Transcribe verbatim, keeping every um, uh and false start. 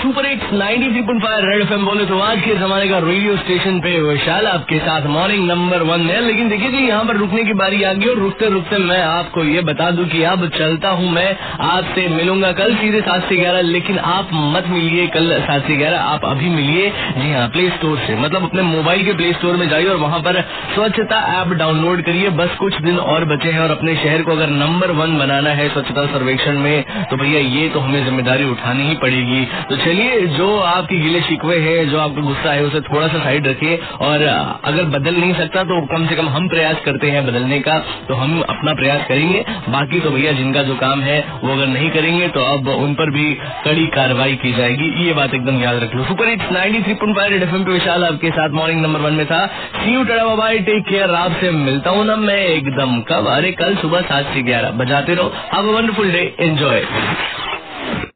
Super hits ninety three point five red FM बोले तो आज के जमाने का रेडियो स्टेशन पे विशाल आपके साथ मॉर्निंग नंबर वन है। लेकिन देखिए जी, यहाँ पर रुकने की बारी आ गई और रुकते रुकते मैं आपको ये बता दूं कि अब चलता हूँ मैं, आपसे मिलूंगा कल सीधे सात से ग्यारह। लेकिन आप मत मिलिए कल सात से ग्यारह, आप अभी मिलिए जी हाँ प्ले स्टोर से, मतलब अपने मोबाइल के प्ले स्टोर में जाइए और वहाँ पर स्वच्छता ऐप डाउनलोड करिए। बस कुछ दिन और बचे हैं और अपने शहर को अगर नंबर वन बनाना है स्वच्छता सर्वेक्षण में तो भैया ये तो हमें जिम्मेदारी उठानी ही पड़ेगी। तो चलिए, जो आपकी गिले शिकवे है, जो आपका गुस्सा है, उसे थोड़ा सा साइड रखिए। और अगर बदल नहीं सकता तो कम से कम हम प्रयास करते हैं बदलने का, तो हम अपना प्रयास करेंगे। बाकी तो भैया जिनका जो काम है वो अगर नहीं करेंगे तो अब उन पर भी कड़ी कार्रवाई की जाएगी, ये बात एकदम याद रख लो। Super hits ninety three point five red FM पे विशाल आपके साथ मॉर्निंग नंबर वन में था। See you tata bye bye, take care. आपसे मिलता हूँ ना मैं एकदम कब, अरे कल सुबह सात से ग्यारह बजाते रहो। Have a wonderful day, enjoy.